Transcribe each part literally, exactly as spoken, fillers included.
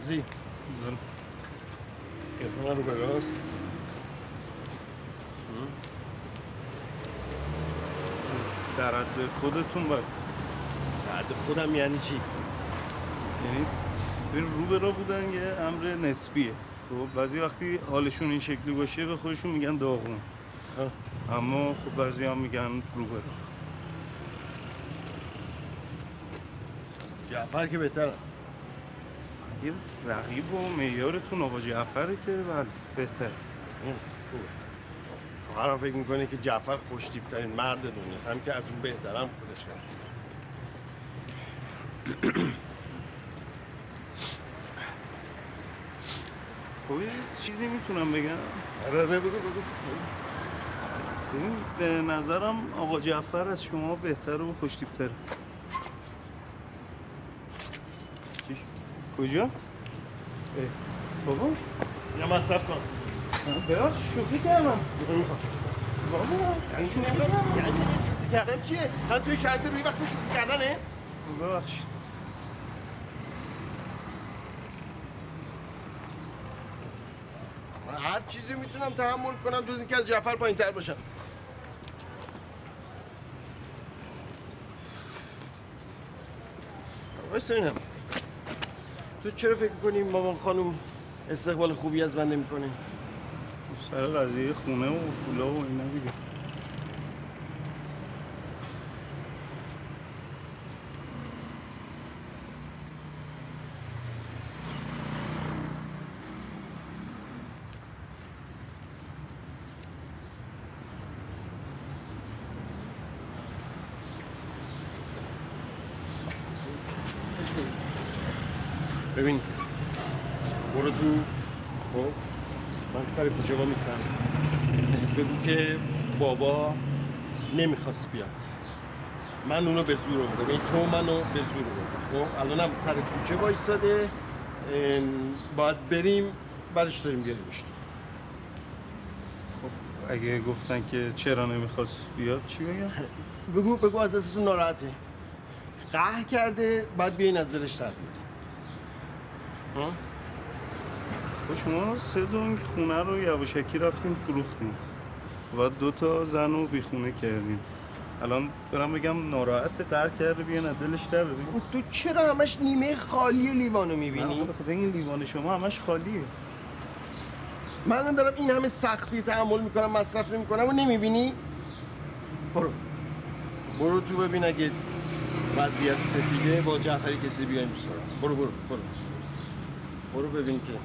قاضی تلفن رو به راست. در حد خودتون باید. در حد خودم یعنی چی؟ یعنی رو به رو بودن یه امر نسبیه. خب بعضی وقتی حالشون این شکلی باشه به خودشون میگن داغون، اما خب بعضی هم میگن رو به رو. جعفر که بهتره. یه رقیب و معیارتون آقا جعفره که بله بهتره. خوبه. هرم فکر میکنه که جعفر خوشتیپ ترین مرد دنیاست، هم که از اون بهترم خودش کرد. خب یه چیزی میتونم بگم؟ آره بگو بگو بگو. ببین به نظرم آقا جعفر از شما بهتره و خوشتیپ تره. چیش؟ کجا؟ بابا یا مصرف کن. ببخشید شوخی کردم. بابا یعنی چی نمیدونم؟ یعنی شوخی کردم چیه؟ حالا توی شرط روی وقت شوخی کردنه؟ ببخشید. من هر چیزی میتونم تحمل کنم جز اینکه از جعفر پایین‌تر باشم. واسه اینم تو چرا فکر می‌کنی مامان خانم استقبال خوبی از من نمی‌کنه؟ سر قضیه خونه و پولا و اینا دیگه. ببین برو تو. خب من سر کوچه با میسم بگو که بابا نمیخواست بیاد، من اونو به زور آوردم، یعنی تو منو به زور آوردی. خب الانم سر کوچه وایساده، باید بریم برش داریم بیاریمش تو. خب اگه گفتن که چرا نمیخواست بیاد چی بگم؟ بگو بگو از دستتون ناراحته، قهر کرده، باید بیاین از دلش در بیاری. خب شما سه دنگ خونه رو یواشکی رفتیم فروختیم، بعد دو تا زن رو بی خونه کردیم. الان برم بگم ناراحت قهر کرده بیان از دلش در ببین. تو چرا همش نیمه خالی لیوانو میبینی؟ نه خب این لیوان شما همش خالیه. من دارم این همه سختی تحمل میکنم مصرف نمیکنم و نمیبینی؟ برو برو تو ببین اگه وضعیت سفیده با جعفری کسی بیایم سراغ. برو برو برو برو ببین که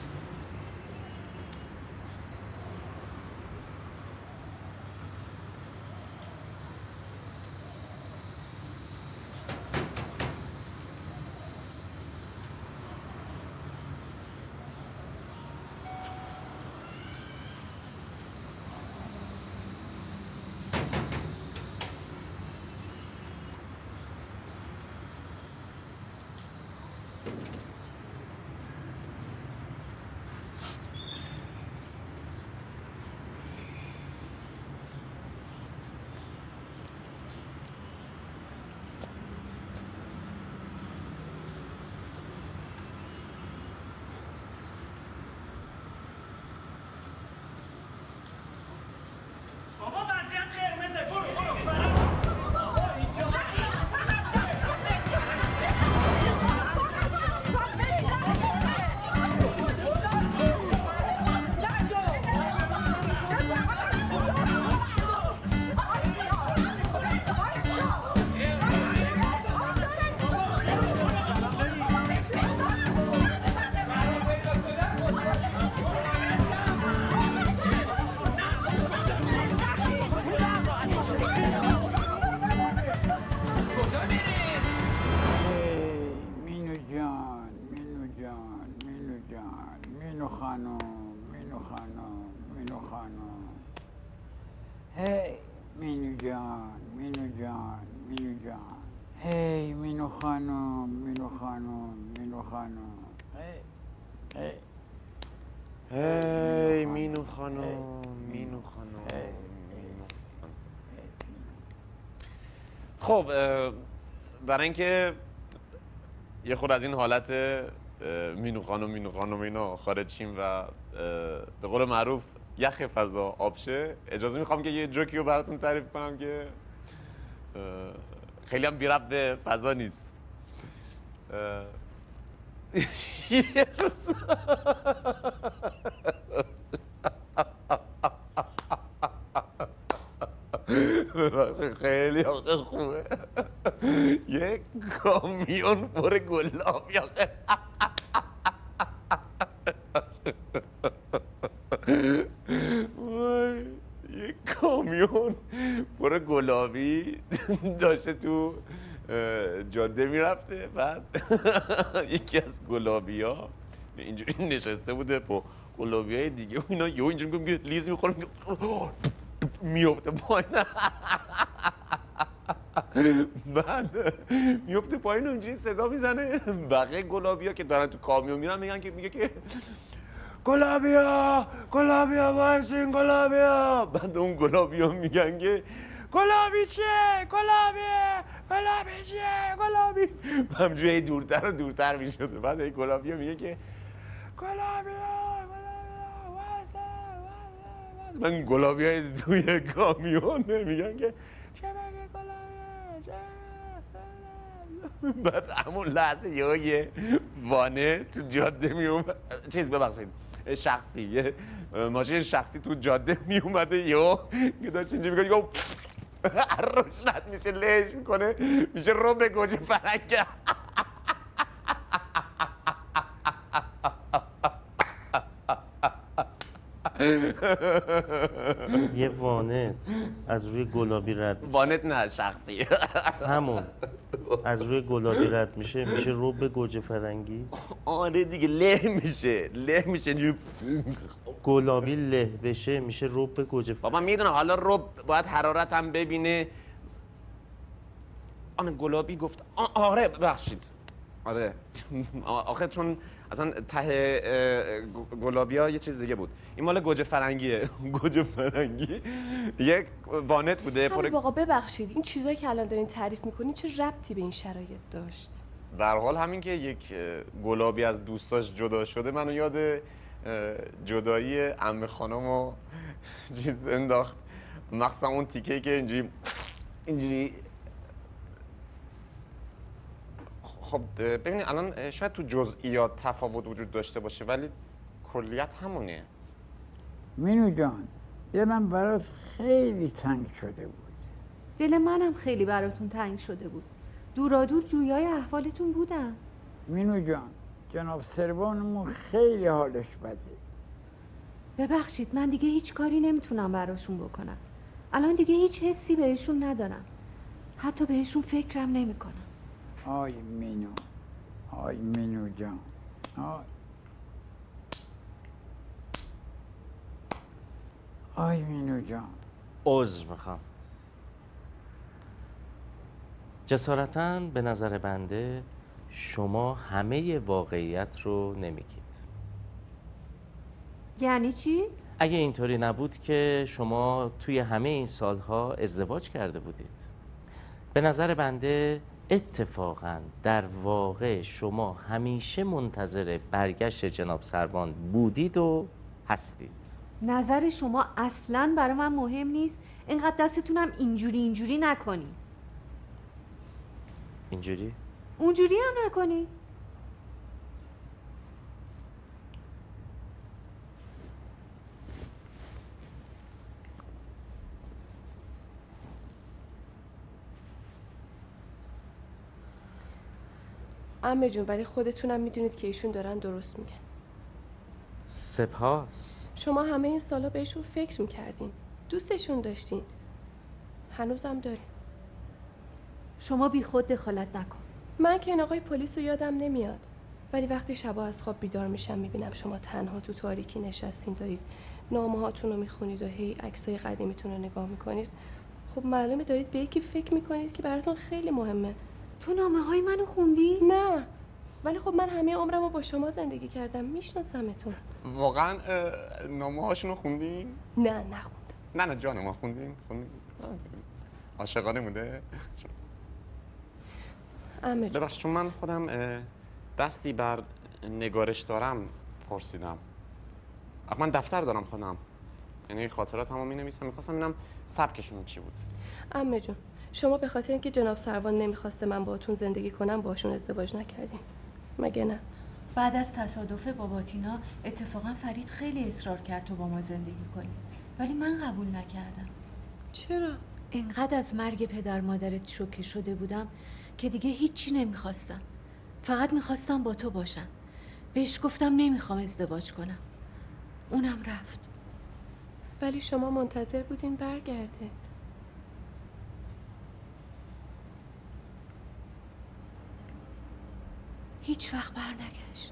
هی مینو خانم مینو خانم مینو خانم. خب برای اینکه یه خود از این حالت مینو خانم مینو خانم اینا خارج شیم و اه، به قول معروف یخ فضا آبشه، اجازه میخوام که یه جوکی رو براتون تعریف کنم که اه، خیلی هم بی ربط به فضا نیست. اه، یه روز ببخشید خیلی آخه خوبه. یک کامیون پر گلابی آخه وای، یک کامیون پر گلابی داشته تو اه، جاده میرفته، بعد یکی از گلابی ها اینجوری نشسته بوده با گلابی های دیگه و اینا، یهو اینجوری میگه لیز میخوره میفته پایین. بعد میفته پایین و اینجوری صدا میزنه، بقیه گلابی ها که دارن تو کامیون میرن میگن که میگه که گلابیا گلابیا وایسین گلابیا. بعد اون گلابیا میگن که گلابی چیه گلابی گلابی چیه گلابی. همجوری دورتر و دورتر میشده. بعد این گلابیا میگه که گلابیا گلابیا وایسین وایسین. من گلابی های توی کامیون میگن که چه بگه گلابی چه. بعد همون لحظه یه یه وانه تو جاده می اومد، چیز ببخشید شخصی، یه ماشین شخصی تو جاده می اومده، یهو که داشت اینجا میگه یهو روش رد میشه، لهش میکنه، میشه رو به گوجه فرنگی. یه وانت از روی گلابی رد میشه. وانت نه شخصی. همون از روی گلابی رد میشه، میشه رب گوجه فرنگی. آره دیگه له میشه، له میشه. گلابی له بشه میشه رب گوجه فرنگی. بابا میدونم حالا رب باید حرارت هم ببینه. آن گلابی گفت آ- آره ببخشید آره. آخه چون اصلا ته گلابی ها یه چیز دیگه بود، این مال گوجه فرنگیه. گوجه فرنگی یک وانت بوده حبیب آقا ببخشید، این چیزایی که الان دارین تعریف میکنین چه ربطی به این شرایط داشت؟ به هر حال همین که یک گلابی از دوستاش جدا شده منو یاد جدایی عمه خانم و چیز انداخت، مخصوصا اون تیکه که اینجوری اینجوری. خب ببینید الان شاید تو جزئیات تفاوت وجود داشته باشه ولی کلیت همونه. مینو جان، دلم برات خیلی تنگ شده بود. دل منم خیلی براتون تنگ شده بود. دورادور جویای احوالتون بودم. مینو جان، جناب سروانمون خیلی حالش بده. ببخشید من دیگه هیچ کاری نمیتونم براشون بکنم. الان دیگه هیچ حسی بهشون ندارم. حتی بهشون فکرم نمیکنم. آی مینو، آی مینو جان، آی آی مینو جان. عذر میخوام. جسارتاً به نظر بنده شما همه واقعیت رو نمیگید. یعنی چی؟ اگه اینطوری نبود که شما توی همه این سالها ازدواج کرده بودید. به نظر بنده اتفاقاً در واقع شما همیشه منتظر برگشت جناب سروان بودید و هستید. نظر شما اصلاً برای من مهم نیست. اینقدر دستتونم اینجوری اینجوری نکنی. اینجوری؟ اونجوری هم نکنی. عمه جون ولی خودتونم میدونید که ایشون دارن درست میگن. سپاس. شما همه این سالا بهشون فکر میکردین، دوستشون داشتین، هنوزم دارین. شما بی خود دخالت نکن. من که این آقای پلیس رو یادم نمیاد، ولی وقتی شبا از خواب بیدار میشم میبینم شما تنها تو تاریکی نشستین، دارید نامه هاتون رو میخونید و هی عکسای قدیمیتون رو نگاه میکنید. خب معلومه دارید به یکی فکر میکنید که براتون خیلی مهمه. تو نامه های منو خوندی؟ نه، ولی خب من همه عمرم رو با شما زندگی کردم، میشناسمتون. واقعا نامه هاشون رو خوندین؟ نه نخوندم. نه نه جان ما خوندین؟ خوندین؟ عاشقانه بوده؟ عمه جون ببخشید چون من خودم دستی بر نگارش دارم پرسیدم. آخه من دفتر دارم خودم، یعنی خاطرات همو می‌نویسم. می‌خواستم ببینم سبکشون چی بود. عمه جون، شما به خاطر اینکه جناب سروان نمیخواسته من باهاتون زندگی کنم باشون ازدواج نکردین، مگه نه؟ بعد از تصادف با باتینا اتفاقا فرید خیلی اصرار کرد تو با ما زندگی کنی، ولی من قبول نکردم. چرا؟ اینقدر از مرگ پدر مادرت شوکه شده بودم که دیگه هیچی نمیخواستم، فقط میخواستم با تو باشم. بهش گفتم نمیخوام ازدواج کنم، اونم رفت. ولی شما منتظر بودین برگرده. هیچ وقت برنگشت.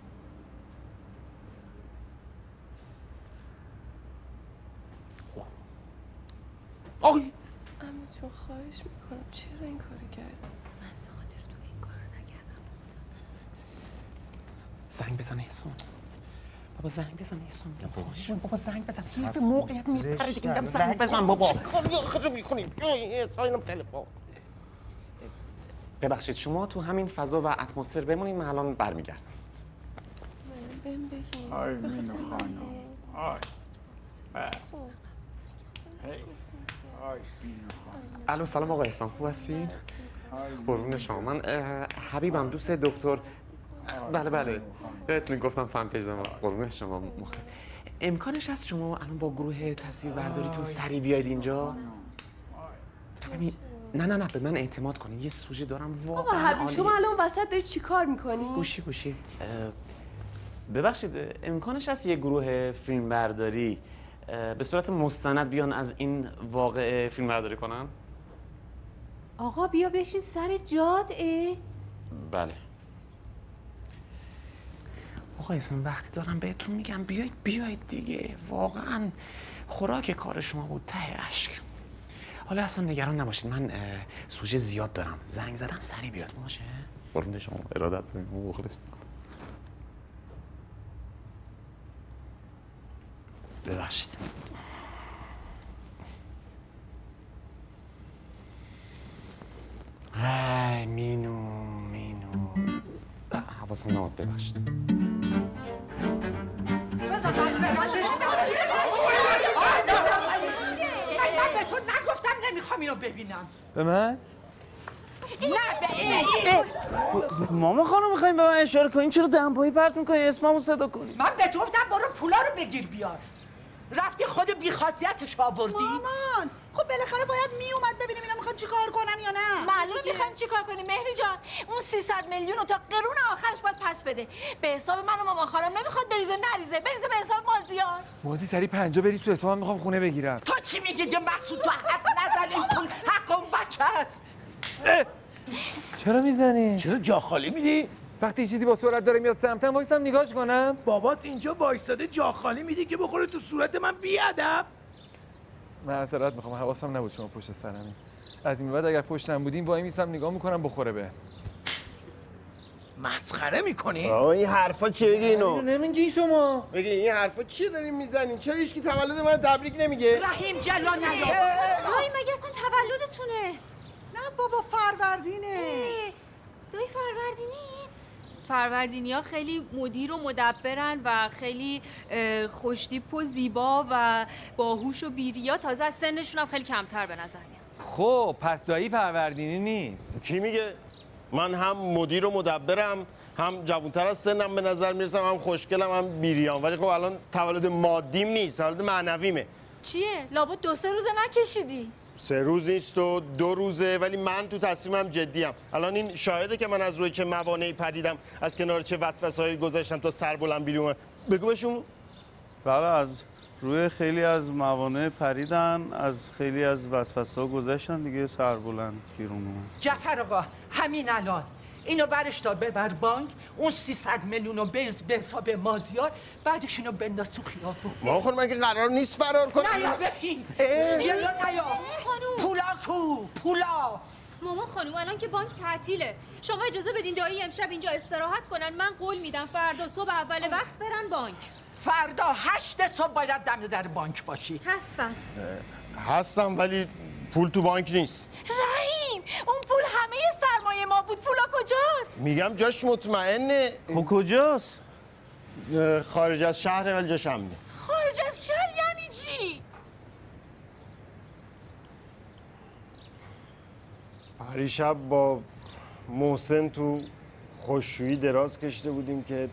آی عمو جون خواهش میکنم چرا این کارو کردی؟ من به خاطر تو این کارو نکردم. زنگ بزن احسان. بابا زنگ بزن احسان. خواهش بابا زنگ بزن. صرف موقعیت میپره دیگه. میگم زنگ بزن بابا. خدا میکنیم احسان تلفن. ببخشید شما تو همین فضا و اتمسفر بمونید، من الان برمیگردم. بهم بگین. آی مینو خانم. آی. آی مینو خانم. الو سلام آقا احسان، خوب هستین؟ قربون شما. من حبیبم، دوست دکتر. بله بله بهتون گفتم فن پیج دارم. قربون شما. امکانش هست شما الان با گروه تصویر برداریتون سریع بیاید اینجا؟ ببین نه نه نه به من اعتماد کنید، یه سوژه دارم واقعا. آقا حبیب شما الان وسط داری چی کار میکنی؟ گوشی گوشی. ببخشید امکانش هست یه گروه فیلم برداری به صورت مستند بیان از این واقعه فیلم برداری کنن؟ آقا بیا بشین سر جات. اه بله. آقا اصلا وقتی دارم بهتون میگم بیایید بیایید دیگه، واقعا خوراک کار شما بود، ته اشک. حالا اصلا نگران نباشید، من سوژه زیاد دارم، زنگ زدم سریع بیاد. باشه قربون شما، ارادتتون مخلص. ببخشید. ای مینو مینو حواسم نبود، ببخشید. من به تو نگفتم نمیخوام اینو ببینم. به من؟ نه به این. ماما خانم میخوایم به من اشاره کنیم، چرا دمپایی پرت میکنی؟ اسممو صدا کنی. من به تو گفتم برو پولا رو بگیر بیار، رفتی خود بیخاصیتش آوردی. مامان خب بالاخره باید میومد ببینیم اینا میخوان چیکار کنن یا نه. معلومه میخوایم چیکار کنیم مهری جان. اون سیصد میلیون رو تا قرون آخرش باید پس بده. به حساب من و مامان خانم نمیخواد بریزه نریزه، بریزه به حساب مازیار. مازی سری پنجا بریز تو حسابم، میخوام خونه بگیرم. تو چی میگی یه محسود تو حرف نزن، این پول حق اون بچه هست. چرا میزنی؟ چرا جا خالی میدی؟ وقتی چیزی با سرعت داره میاد سمتم وایسم نگاش کنم؟ بابات اینجا وایساده جا خالی میدی که بخوره تو صورت من بیادب. معذرت میخوام، حواسم نبود شما پشت سرمی. از این بعد اگر پشتم بودین وای میسم نگاه میکنم بخوره به. مسخره میکنی؟ آقا این حرفا چیه؟ بگی اینو. نمیگی شما. بگی این حرفا چیه دارین میزنین؟ چرا هیچ کی تولد من تبریک نمیگه؟ رحیم جلو نیا. دایی مگه اصلا تولدتونه؟ نه بابا فروردینه. دایی فروردینی؟ فروردینی ها خیلی مدیر و مدبرن و خیلی خوشتیپ و زیبا و باهوش و بیریا، تازه از سنشون هم خیلی کمتر به نظر میاد. خب پس دایی فروردینی نیست. کی میگه؟ من هم مدیر و مدبرم، هم جوانتر از سنم به نظر میرسم، هم خوشگلم، هم بیریام، ولی خب الان تولد مادیم نیست، تولد معنویمه. چیه؟ لابد دو سه روزه نکشیدی؟ سه روز نیست و دو روزه، ولی من تو تصمیمم جدیم. الان این شاهده که من از روی چه موانعی پریدم، از کنار چه وسوسه‌هایی گذاشتم تا سر بلند بیرون. بگو بهشون. بله از روی خیلی از موانع پریدن، از خیلی از وسوسه‌ها گذشتن دیگه، سر بلند بیرون اومد. جعفر آقا همین الان اینو برش دار ببر بانک، اون سیصد میلیون رو بریز به حساب مازیار، بعدش اینو بنداز تو خیابون. ما خود مگه قرار نیست فرار کنیم؟ نیا ببین جلو نیا. پولا کو پولا. مامان خانوم الان که بانک تعطیله، شما اجازه بدین دایی امشب اینجا استراحت کنن. من قول میدم فردا صبح اول وقت برن بانک. فردا هشت صبح باید دم در بانک باشی. هستن هستم ولی پول تو بانک نیست. رحیم اون پول همه سرمایه ما بود، پولا کجاست؟ میگم جاش مطمئنه. خب کجاست؟ خارج از شهر ولی جاش امنه. خارج از شهر یعنی چی؟ پریشب با محسن تو خوشویی دراز کشیده بودیم که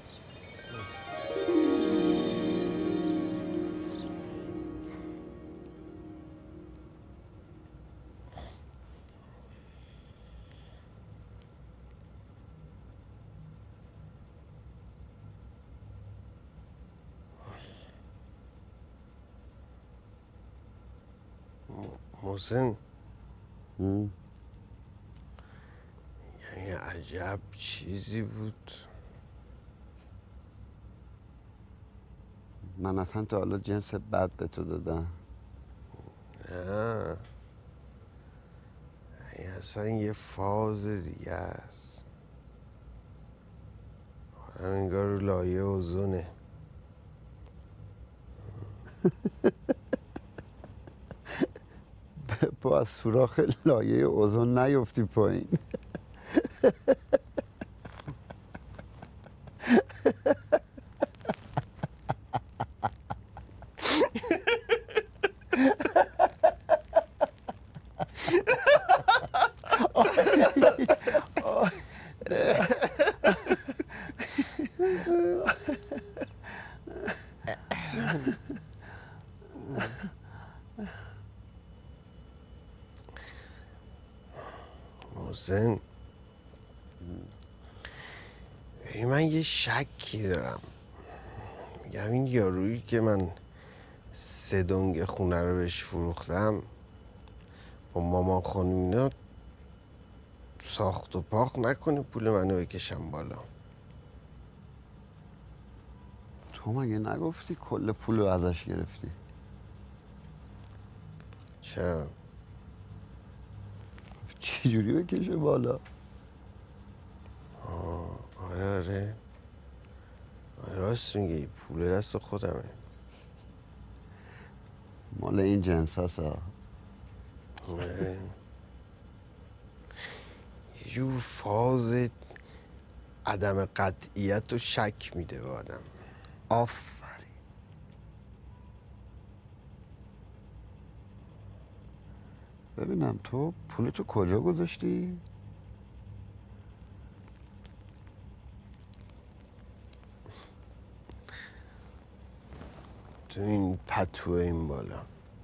محسن یعنی عجب چیزی بود. من اصلا تا حالا جنس بد به تو دادم؟ نه یعنی اصلا یه فاز دیگه است. آدم انگار رو لایه اوزونه. با از سوراخ لایه اوزون نیفتی پایین. محسن من یه شکی دارم. میگم این یارویی که من سه دنگ خونه رو بهش فروختم با مامان خانم اینا ساخت و پاخت نکنه پول منو بکشم بالا. تو مگه نگفتی کل پول رو ازش گرفتی؟ چرا؟ چجوری بکشه بالا؟ آه آره آره آره راست میگی پول دست خودمه. مال این جنس هست ها. آره. یه جور فاز عدم قطعیت و شک میده به آدم. آفرین. ببینم تو پولتو کجا گذاشتی؟ تو این پتوه این بالا.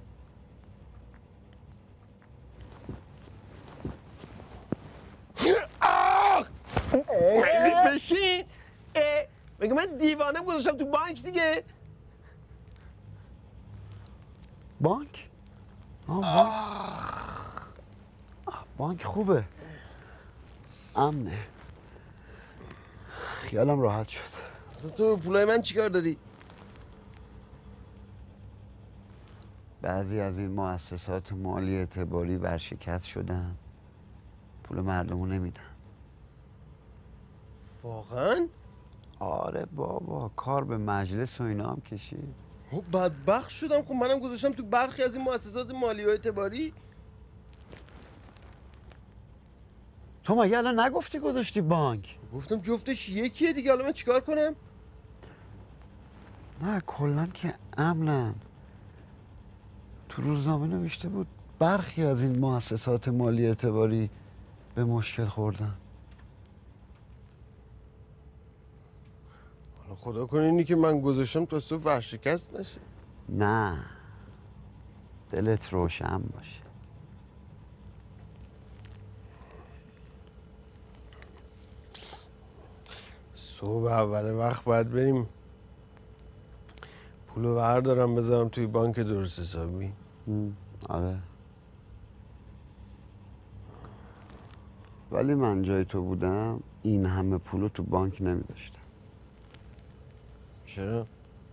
آخ مگه بشین. مگه من دیوانم گذاشتم تو بانک دیگه. بانک؟ آه بانک. آه بانک خوبه، امنه، خیالم راحت شد. تو پولای من چیکار داری؟ بعضی از این مؤسسات مالی اعتباری ورشکست شدن، پول مردمو نمیدن. واقعا؟ آره بابا، کار به مجلس و اینا هم کشید. بدبخت شدم. خب منم گذاشتم تو برخی از این مؤسسات مالی و اعتباری. تو مگه الان نگفتی گذاشتی بانک؟ گفتم جفتش یکیه دیگه. حالا من چیکار کنم؟ نه کلا که امنن. تو روزنامه نوشته بود برخی از این مؤسسات مالی اعتباری به مشکل خوردن. حالا خدا کنه اینی که من گذاشتم تا صبح ورشکست نشه. نه دلت روشن باشه. صبح اول وقت باید بریم پولو بردارم بذارم توی بانک درست حسابی. آره ولی من جای تو بودم این همه پولو تو بانک نمیداشتم. چرا؟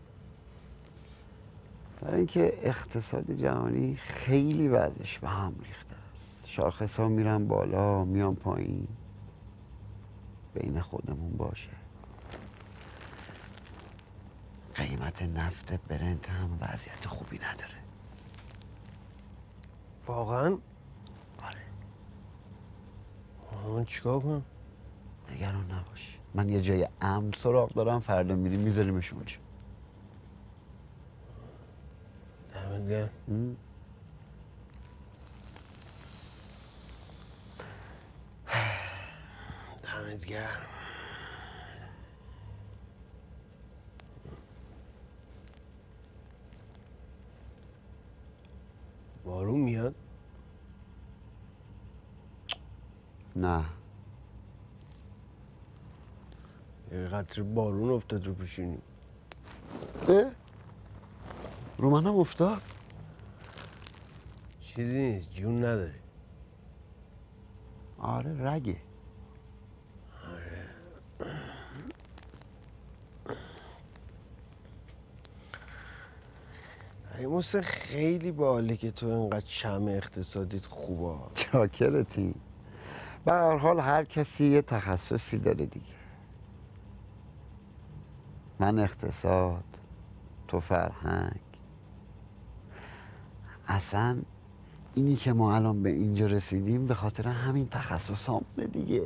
برای اینکه اقتصاد جهانی خیلی وضعش به هم ریخته است. شاخص ها میرن بالا میان پایین. بین خودمون باشه قیمت نفت برنت هم وضعیت خوبی نداره. واقعا؟ آره. من چیکار کنم؟ نگران نباش. من یه جای امن سراغ دارم، فردا میریم میذاریمش اونجا. دمت گرم. دمت گرم. بارون میاد؟ نه. یه قطره بارون افتاد رو پیشونی. اه؟ رو منم افتاد؟ چیزی نیست، جون نداره. آره رگه. ای موسه خیلی باحاله که تو اینقدر شم اقتصادیت خوبه. چاکرتی. به هر حال هر کسی یه تخصصی داره دیگه. من اقتصاد، تو فرهنگ. اصلا اینی که ما الان به اینجا رسیدیم به خاطر همین تخصص همونه دیگه.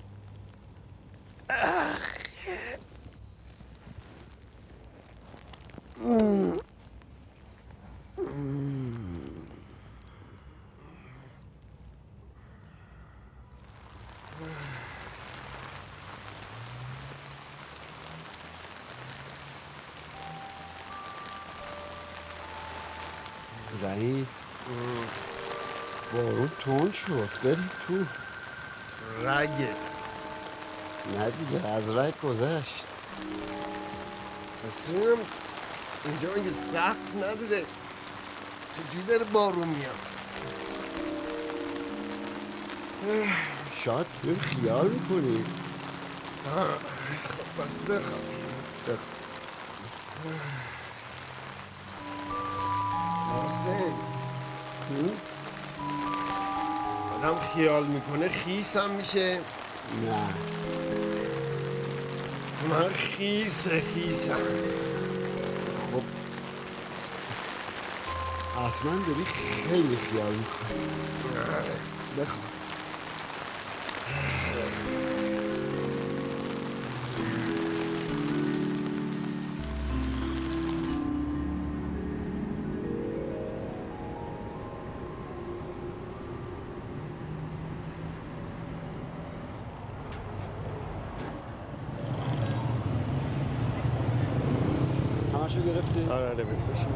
ولی بارون تون شد، بریم تو. رگه. نه دیگه از رگ گذشت. پس اینم اینجا مگه سقف نداره؟ چجوری داره بارون میاد؟ شاید توی خیال میکنی. خب پس بخواب. بخواب. حسین آدم خیال میکنه خیسم میشه. نه من خیس خیسم. خب اصلا داری خیلی خیال میکنی. بخواب. همشو گرفتی؟ آره آره بریم باشیم.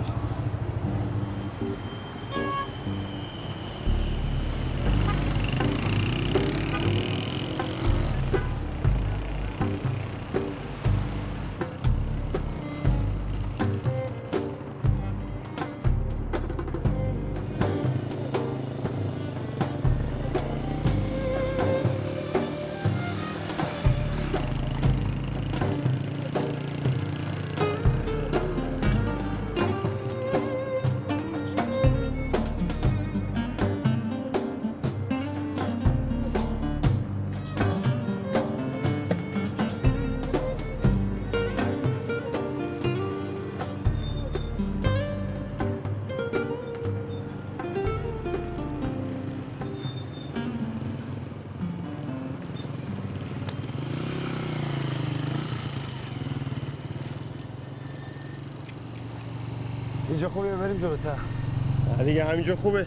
اینجا خوبه بریم جلوتر. دیگه همینجا خوبه.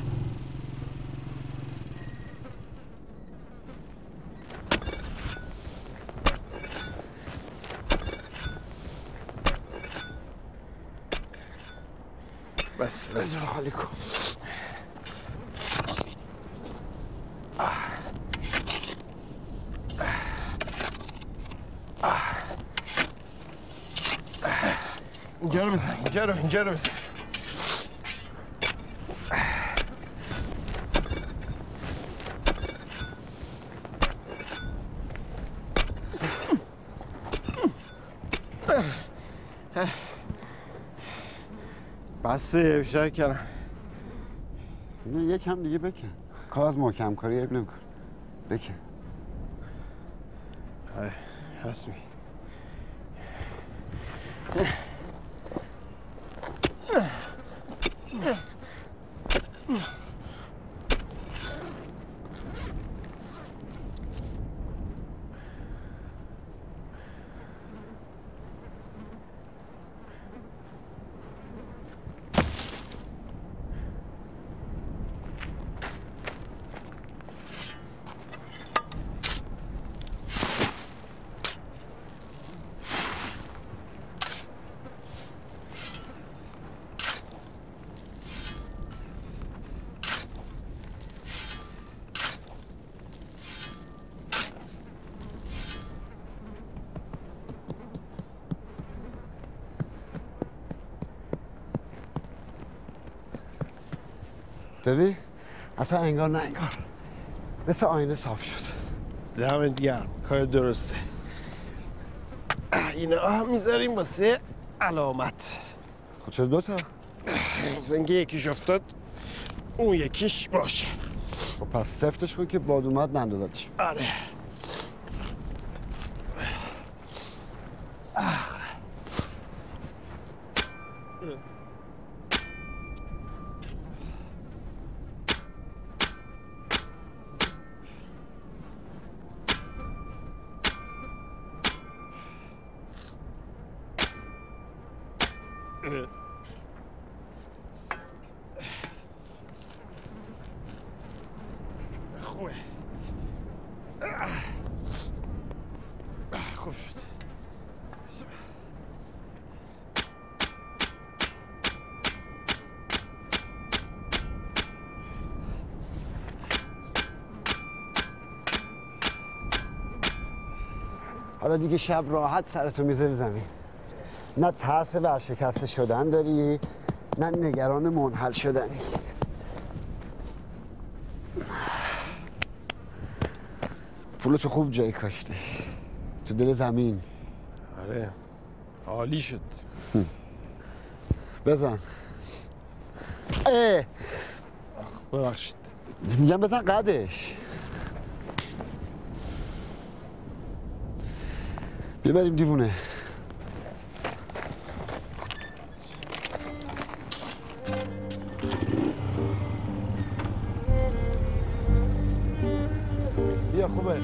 بس بس حالی کن. اینجا رو بزن، اینجا رو اینجا رو بزن. بسه بیشتر کردم. یه کم دیگه بکن. کار از محکم کاری عیب نمی‌کنه. بکن. آره راست میگی. ببین اصلا انگار نه انگار مثل آینه صاف شد. دمت گرم، کار درسته. اینا میذاریم واسه علامت. خب چرا دوتا؟ زنگه یکیش افتاد اون یکیش باشه. خب پس سفتش کن که باد اومد نندازدش. آره. خوبه. خوب شد. حالا دیگه شب راحت سرتو میذاری زمین. نه ترس ورشکسته شدن داری نه نگران منحل شدنی. پولتو خوب جای کاشتی تو دل زمین. آره عالی شد. بزن. اه ببخشید. میگم بزن قدش. ببریم دیوونه. بیا خوبه.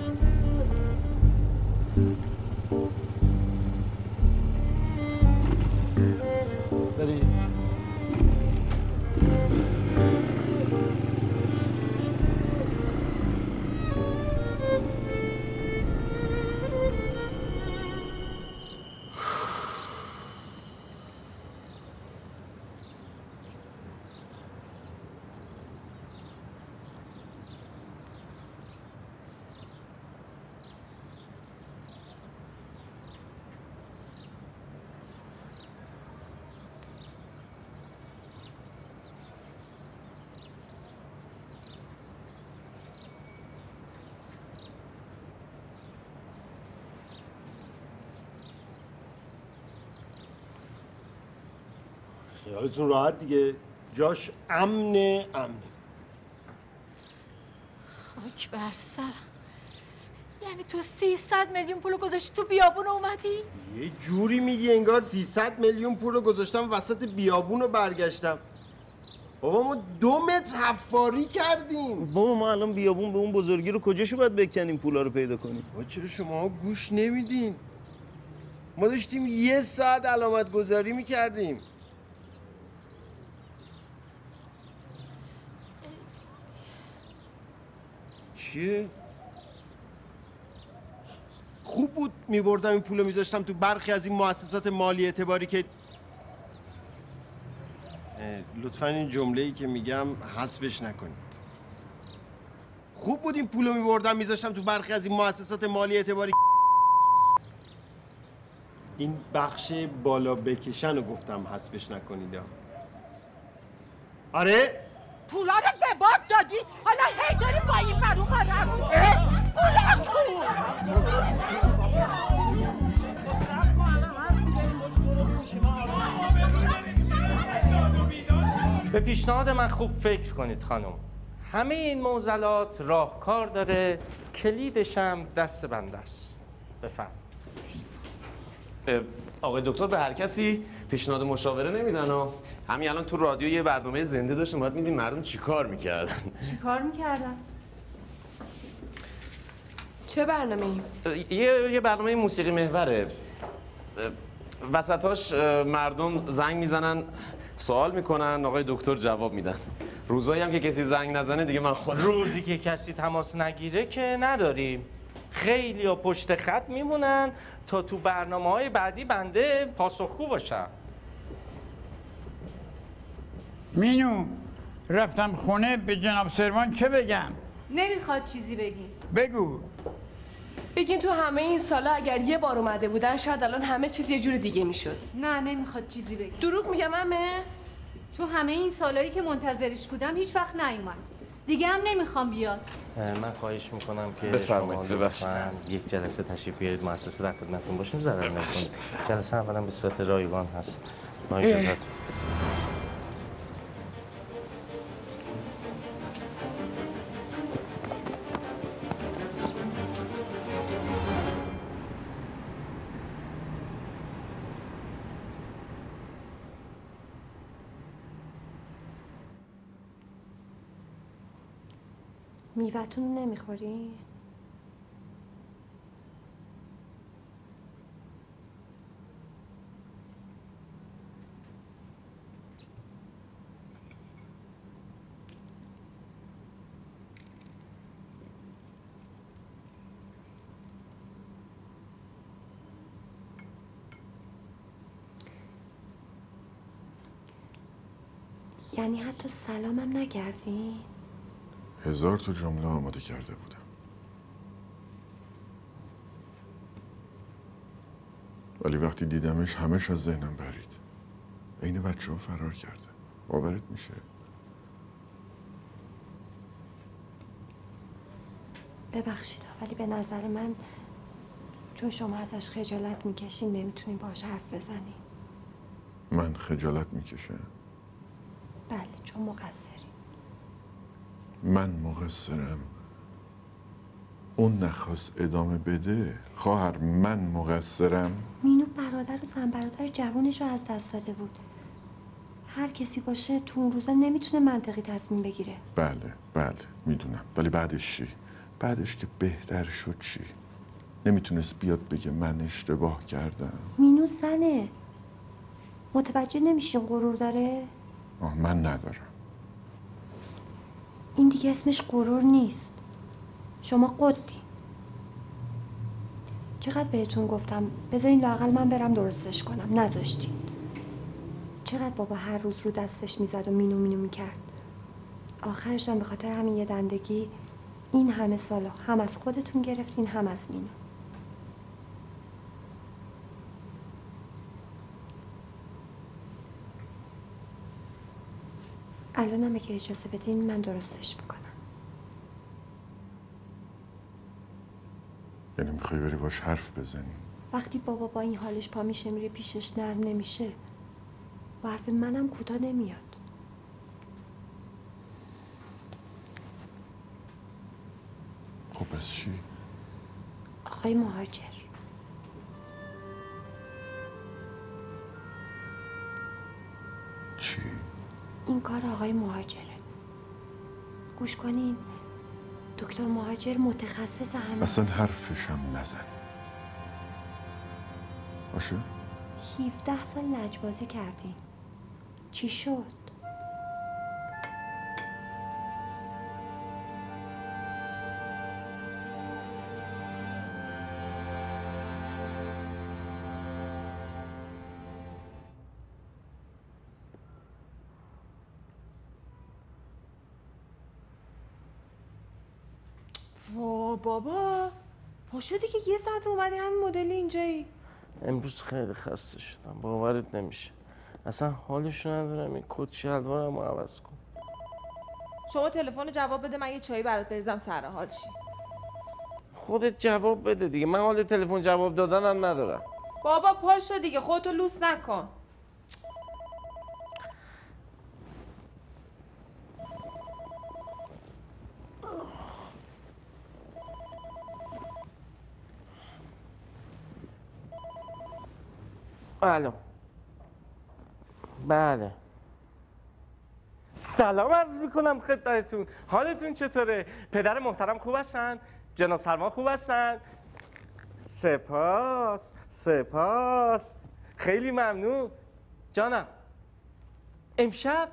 بری. خیالتون راحت دیگه، جاش امنه امنه. خاک بر سرم. یعنی تو سیصد میلیون پولو گذاشتی تو بیابون اومدی؟ یه جوری میگی انگار سیصد میلیون پول رو گذاشتم وسط بیابون و برگشتم. بابا ما دو متر حفاری کردیم. بابا ما الان بیابون به اون بزرگی رو کجاشو باید بکنیم پولا رو پیدا کنیم؟ بابا چرا شما گوش نمیدین؟ ما داشتیم یه ساعت علامت گذاری میکردیم. چیه؟ خوب بود میبردم این پولو میذاشتم تو برخی از این مؤسسات مالی اعتباری که لطفاً این جمله‌ای که میگم حذفش نکنید. خوب بود این پولو میبردم میذاشتم تو برخی از این مؤسسات مالی اعتباری. این بخش بالا بکشن رو گفتم حذفش نکنید. آره؟ پولا رو به باد دادی حالا هی داری با این ور اون ور رو پولا کو؟ به پیشنهاد من خوب فکر کنید خانم. همه این معضلات راهکار داره، کلیدش هم دست بنده است. بفهم. آقای دکتر به هر کسی پیشنهاد مشاوره نمیدن و همین الان تو رادیو یه برنامه زنده داشتیم باید میدیم مردم چیکار میکردن. چیکار میکردن؟ چه برنامه ای؟ یه یه برنامه موسیقی محوره. وسطاش مردم زنگ میزنن سوال میکنن آقای دکتر جواب میدن. روزایی هم که کسی زنگ نزنه دیگه من خودم. روزی که کسی تماس نگیره که نداریم. خیلی ها پشت خط میمونن تا تو برنامه های بعدی بنده پاسخگو باشم. مینو رفتم خونه به جناب سروان چه بگم؟ نمیخواد چیزی بگی. بگو. بگین تو همه این سالا اگر یه بار اومده بودن شاید الان همه چیز یه جور دیگه میشد. نه نمیخواد چیزی بگی. دروغ میگم عمه؟ تو همه این سالایی که منتظرش بودم هیچ وقت نیومد. دیگه هم نمیخوام بیاد. من خواهش میکنم که بفرمایید. شما لطفاً یک جلسه تشریف بیارید مؤسسه در خدمتتون باشیم، ضرر نکنید. جلسه اولا به صورت رایگان هست. با اجازهتون. میوه‌تون نمیخوری؟ یعنی حتی سلامم نکردین؟ هزار تا جمله آماده کرده بودم. ولی وقتی دیدمش همش از ذهنم پرید. عین بچه ها فرار کرده. باورت میشه؟ ببخشید ولی به نظر من چون شما ازش خجالت میکشین نمیتونین باهاش حرف بزنین. من خجالت میکشم؟ بله چون مقصری. من مقصرم؟ اون نخواست ادامه بده. خواهر من مقصرم؟ مینو برادر و زن برادر جوونش رو از دست داده بود. هر کسی باشه تو اون روزا نمیتونه منطقی تصمیم بگیره. بله بله میدونم. ولی بعدش چی؟ بعدش که بهتر شد چی؟ نمیتونست بیاد بگه من اشتباه کردم؟ مینو زنه. متوجه نمیشین غرور داره؟ آه من ندارم. این دیگه اسمش غرور نیست. شما قدی. چقدر بهتون گفتم بذارین لااقل من برم درستش کنم، نذاشتین. چقدر بابا هر روز رو دستش میزد و مینو مینو میکرد. آخرش هم به خاطر همین یه دندگی این همه سالا هم از خودتون گرفتین هم از مینو. الان هم اگه اجازه بدین من درستش میکنم. یعنی میخوای بری باش حرف بزنی؟ وقتی بابا با این حالش پا میشه میره پیشش نرم نمیشه، با حرف منم کوتاه نمیاد. خب پس چی؟ آقای مهاجر چی؟ این کار آقای مهاجره. گوش کنین، دکتر مهاجر متخصص همه. اصلا حرفشم نزن باشه؟ هفده سال لجبازی کردین. چی شد؟ وا بابا پاشو دیگه یه ساعت اومدی همین مدل اینجایی. امروز خیلی خسته شدم، باورت نمیشه. اصلا حالشو ندارم. این کت شلوارمو عوض کن. شما تلفن جواب بده، من یه چایی برات بریزم سر حال چی. خودت جواب بده دیگه، من حال تلفن جواب دادنم ندارم. بابا پاشو دیگه، خودتو لوس نکن. الو. بله. سلام عرض میکنم خدمتتون. حالتون چطوره؟ پدر محترم خوب هستن؟ جناب سرما خوب هستن؟ سپاس سپاس خیلی ممنون جانم. امشب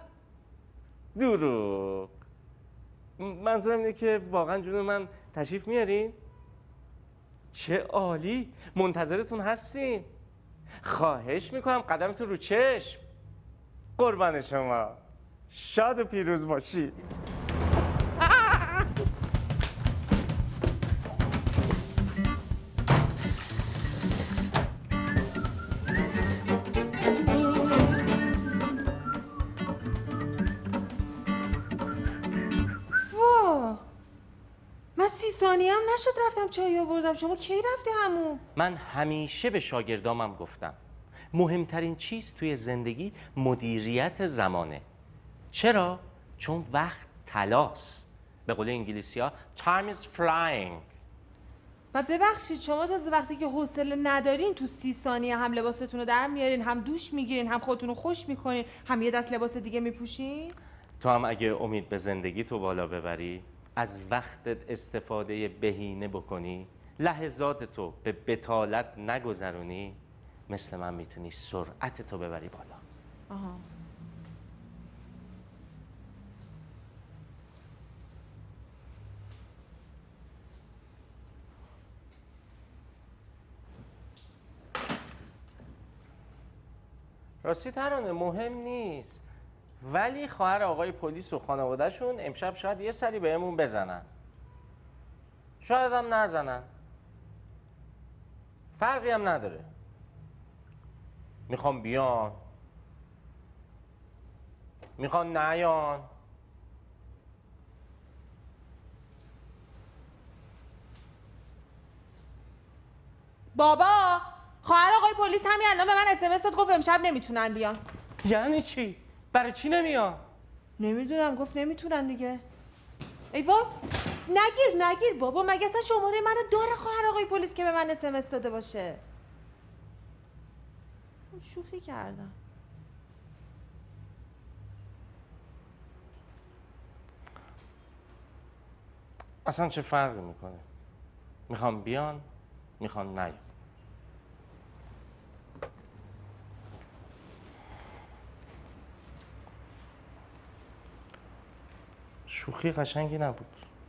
دروغ. منظورم اینه که واقعا جون من تشریف میارین؟ چه عالی، منتظرتون هستیم. خواهش میکنم قدمتون رو چشم. قربان شما، شاد و پیروز باشید. ثانیه هم نشد رفتم چای آوردم. شما کی رفتی همون؟ من همیشه به شاگردامم گفتم مهمترین چیز توی زندگی مدیریت زمانه. چرا؟ چون وقت طلاست. به قول انگلیسی ها time is flying. و ببخشید شما تازه وقتی که حوصله ندارین تو سی ثانیه هم لباستون رو در میارین، هم دوش میگیرین، هم خودتون رو خوش میکنین، هم یه دست لباس دیگه میپوشین؟ تو هم اگه امید به زندگی تو بالا ببری، از وقتت استفاده بهینه بکنی، لحظات تو به بتالت نگذرونی، مثل من میتونی سرعت تو ببری بالا. آها. راستی ترانه مهم نیست، ولی خواهر آقای پلیس و خانوادهشون امشب شاید یه سری بهمون بزنن، شاید هم نزنن، فرقی هم نداره. میخوام بیان، میخوان نیان. بابا خواهر آقای پلیس همین الان به من اس ام اس داد، گفت امشب نمیتونن بیان. یعنی چی؟ برای چی نمیان؟ نمیدونم، گفت نمیتونن دیگه. ای وای نگیر نگیر بابا، مگه اصلا شماره منو داره خواهر آقای پلیس که به من اس ام اس داده باشه؟ شوخی کردم. اصلا چه فرقی میکنه؟ میخوام بیان، میخوان نیان. شوخی قشنگی نبود.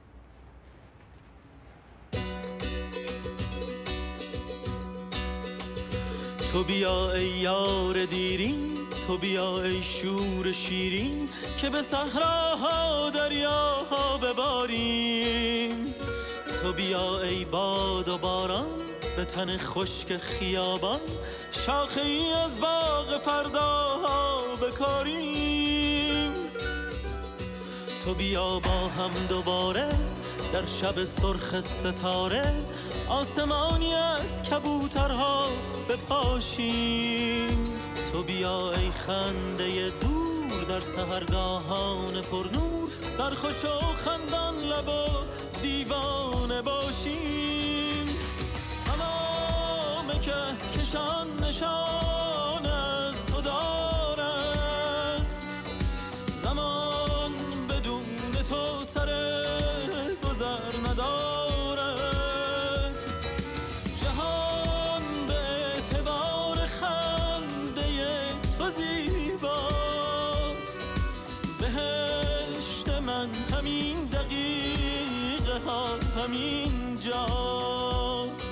تو بیا ای یار دیرین، تو بیا ای شور شیرین، که به صحراها دریاها بباریم. تو بیا ای باد و باران، به تن خشک خیابان، شاخه ای از باغ فرداها بکاریم. تو بیا با هم دوباره در شب سرخ ستاره، آسمانی از کبوترها بپاشیم. تو بیا ای خنده دور در سحرگاهان پرنور، سرخوش و خندان لب و دیوانه باشیم. تمام که کشان نشان از تو دارد، زمان بدون تو سر گذر ندارد. جهان به اعتبار خنده تو زیباست، بهشت من همین دقیقه ها همین جاست.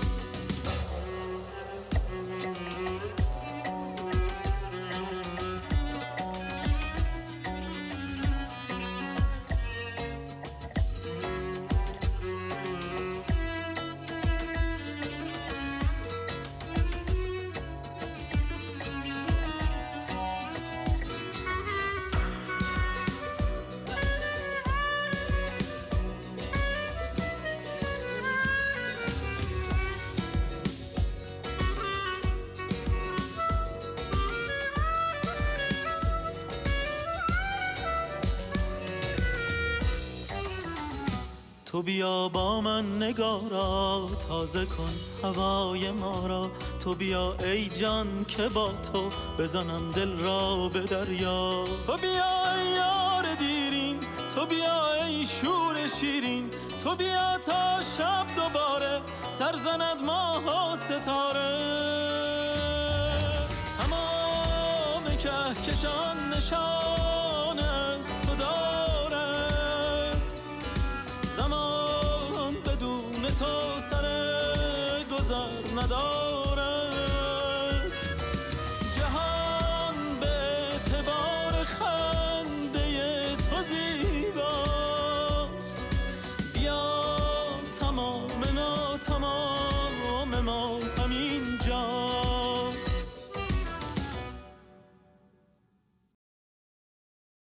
تو بیا با من نگارا، تازه کن هوای ما را. تو بیا ای جان که با تو بزنم دل را به دریا. تو بیا ای یار دیرین، تو بیا ای شور شیرین، تو بیا تا شب دوباره سر زند ماه و ستاره. تمام کهکشان نشان از تو دارد، زمان بدون تو سر گذر ندارد.